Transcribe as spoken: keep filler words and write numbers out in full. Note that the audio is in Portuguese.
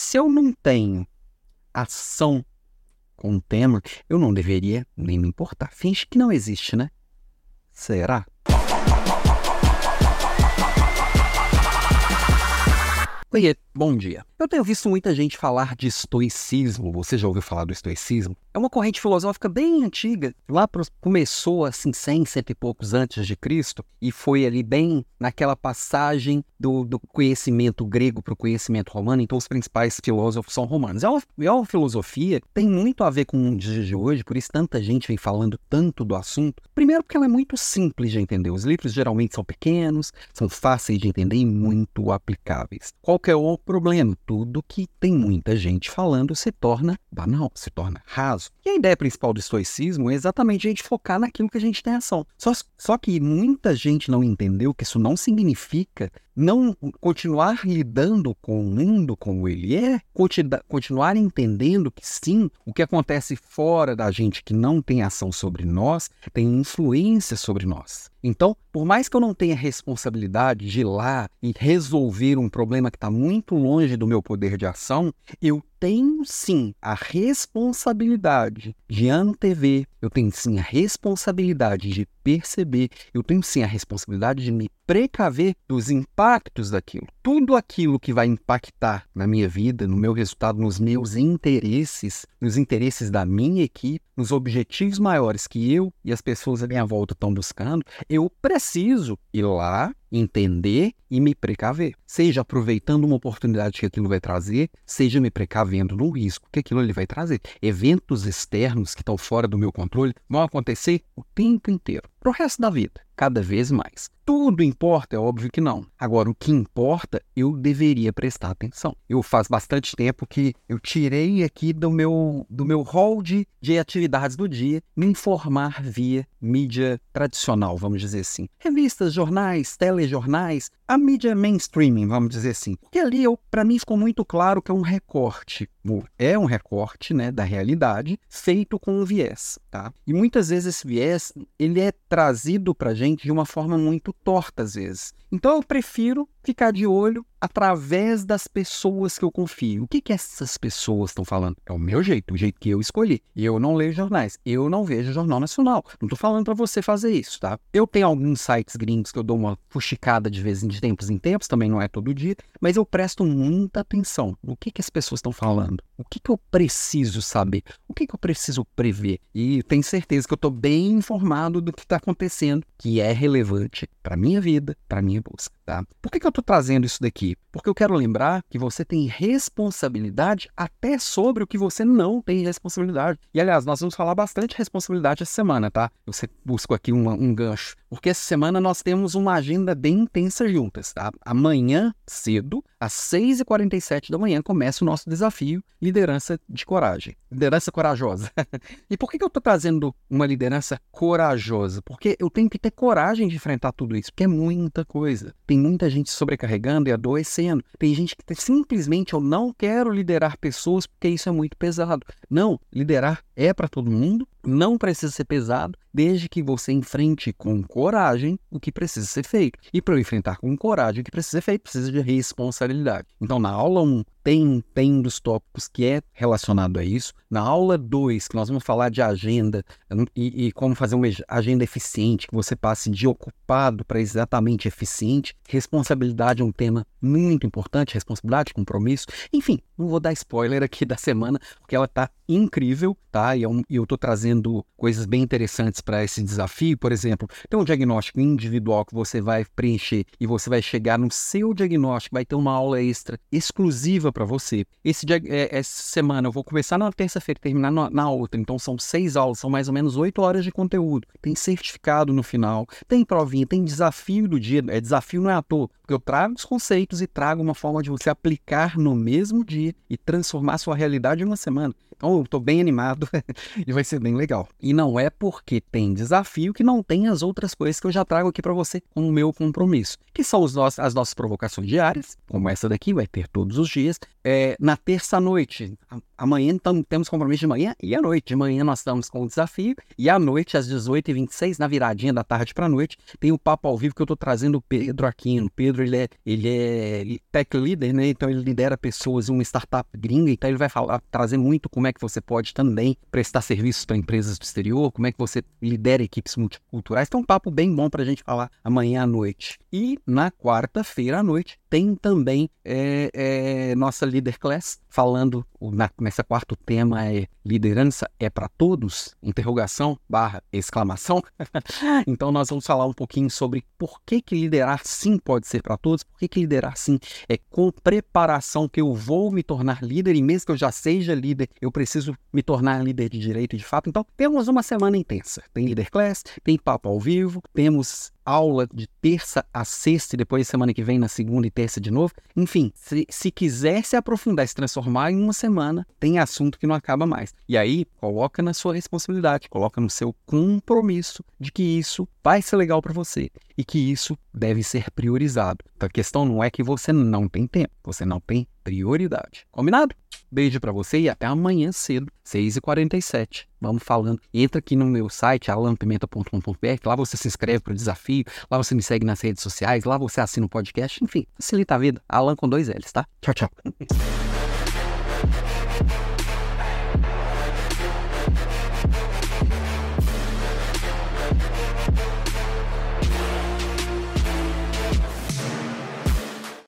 Se eu não tenho ação com o tema, eu não deveria nem me importar. Finge que não existe, né? Será? Oiê, bom dia. Eu tenho visto muita gente falar de estoicismo. Você já ouviu falar do estoicismo? É uma corrente filosófica bem antiga. Lá pro, começou assim cem, cento e poucos antes de Cristo e foi ali bem naquela passagem do, do conhecimento grego para o conhecimento romano. Então os principais filósofos são romanos. É uma, é uma filosofia que tem muito a ver com os dias de hoje, por isso tanta gente vem falando tanto do assunto. Primeiro porque ela é muito simples de entender. Os livros geralmente são pequenos, são fáceis de entender e muito aplicáveis. Qual que é o problema? Tudo que tem muita gente falando se torna banal, se torna raso. E a ideia principal do estoicismo é exatamente a gente focar naquilo que a gente tem ação. Só, só que muita gente não entendeu que isso não significa não continuar lidando com o mundo como ele é, continu- continuar entendendo que sim, o que acontece fora da gente que não tem ação sobre nós, tem influência sobre nós. Então, por mais que eu não tenha responsabilidade de ir lá e resolver um problema que está muito longe do meu poder de ação, eu tenho sim a responsabilidade de antever, eu tenho sim a responsabilidade de perceber, eu tenho sim a responsabilidade de me precaver dos impactos daquilo. Tudo aquilo que vai impactar na minha vida, no meu resultado, nos meus interesses, nos interesses da minha equipe, nos objetivos maiores que eu e as pessoas à minha volta estão buscando, eu preciso ir lá, entender e me precaver. Seja aproveitando uma oportunidade que aquilo vai trazer, seja me precavendo no risco que aquilo ali vai trazer. Eventos externos que estão fora do meu controle vão acontecer o tempo inteiro, pro resto da vida, cada vez mais. Tudo importa? É óbvio que não. Agora, o que importa, eu deveria prestar atenção. Eu faz bastante tempo que eu tirei aqui do meu, do meu hall de, de atividades do dia, me informar via mídia tradicional, vamos dizer assim. Revistas, jornais, telejornais, a mídia mainstreaming, vamos dizer assim. Porque ali, para mim, ficou muito claro que é um recorte. É um recorte, né, da realidade, feito com um viés, tá? E muitas vezes esse viés, ele é trazido pra gente de uma forma muito torta, às vezes. Então eu prefiro ficar de olho através das pessoas que eu confio. O que que essas pessoas estão falando? É o meu jeito, o jeito que eu escolhi. E eu não leio jornais, eu não vejo Jornal Nacional. Não tô falando para você fazer isso, tá? Eu tenho alguns sites gringos que eu dou uma fuxicada de vez em de tempos em tempos, também não é todo dia, mas eu presto muita atenção. O que que as pessoas estão falando? O que que eu preciso saber? O que que eu preciso prever? E tenho certeza que eu tô bem informado do que está acontecendo, que é relevante para minha vida, para minha busca, tá? Por que que eu tô trazendo isso daqui? Porque eu quero lembrar que você tem responsabilidade até sobre o que você não tem responsabilidade. E, aliás, nós vamos falar bastante de responsabilidade essa semana, tá? Você busca aqui uma, um gancho. Porque essa semana nós temos uma agenda bem intensa juntas, tá? Amanhã, cedo, às seis e quarenta e sete da manhã, começa o nosso desafio Liderança de Coragem. Liderança corajosa. E por que que eu tô trazendo uma liderança corajosa? Porque eu tenho que ter coragem de enfrentar tudo isso, porque é muita coisa. Tem muita gente sobrecarregando e adoecendo. Tem gente que simplesmente, eu não quero liderar pessoas porque isso é muito pesado. Não, liderar é para todo mundo, não precisa ser pesado, desde que você enfrente com coragem o que precisa ser feito. E para eu enfrentar com coragem o que precisa ser feito, precisa de responsabilidade. Então, na aula um, tem, tem um dos tópicos que é relacionado a isso. Na aula dois, que nós vamos falar de agenda e, e como fazer uma agenda eficiente, que você passe de ocupado para exatamente eficiente. Responsabilidade é um tema muito importante, responsabilidade, compromisso. Enfim, não vou dar spoiler aqui da semana, porque ela está incrível, tá? E eu, eu tô trazendo coisas bem interessantes para esse desafio. Por exemplo, tem um diagnóstico individual que você vai preencher e você vai chegar no seu diagnóstico, vai ter uma aula extra exclusiva para você. Esse, é, essa semana eu vou começar na terça-feira e terminar na, na outra, então são seis aulas, são mais ou menos oito horas de conteúdo. Tem certificado no final, tem provinha, tem desafio do dia. É desafio não é à toa, porque eu trago os conceitos e trago uma forma de você aplicar no mesmo dia e transformar a sua realidade em uma semana. Então tô, tô bem animado e vai ser bem legal. E não é porque tem desafio que não tem as outras coisas que eu já trago aqui para você com o meu compromisso, que são os nossos, as nossas provocações diárias, como essa daqui, vai ter todos os dias. É, na terça-noite, amanhã então, temos compromisso de manhã e à noite. De manhã nós estamos com o desafio e à noite, às dezoito e vinte e seis, na viradinha da tarde para a noite, tem o papo ao vivo que eu estou trazendo o Pedro Aquino. O Pedro, ele é, ele é tech leader, né? Então ele lidera pessoas em uma startup gringa, então ele vai falar, trazer muito como é que você pode também prestar serviços para empresas do exterior, como é que você lidera equipes multiculturais. Então um papo bem bom para a gente falar amanhã à noite. E na quarta-feira à noite tem também é, é, nossa Leader Class, falando, na, nessa quarto tema é liderança é para todos? Interrogação barra exclamação. Então nós vamos falar um pouquinho sobre por que que liderar sim pode ser para todos, por que que liderar sim é com preparação que eu vou me tornar líder, e mesmo que eu já seja líder, eu preciso me tornar líder de direito e de fato. Então temos uma semana intensa, tem Leader Class, tem papo ao vivo, temos aula de terça a sexta e depois semana que vem na segunda e terça de novo. Enfim, se, se quiser se aprofundar e se transformar em uma semana, tem assunto que não acaba mais. E aí, coloca na sua responsabilidade, coloca no seu compromisso de que isso vai ser legal para você e que isso deve ser priorizado. Então, a questão não é que você não tem tempo, você não tem prioridade. Combinado? Beijo para você e até amanhã cedo, seis e quarenta e sete. Vamos falando. Entra aqui no meu site, alan pimenta ponto com ponto b r. Lá você se inscreve para o desafio. Lá você me segue nas redes sociais. Lá você assina o podcast. Enfim, facilita a vida. Alan com dois L's, tá? Tchau, tchau.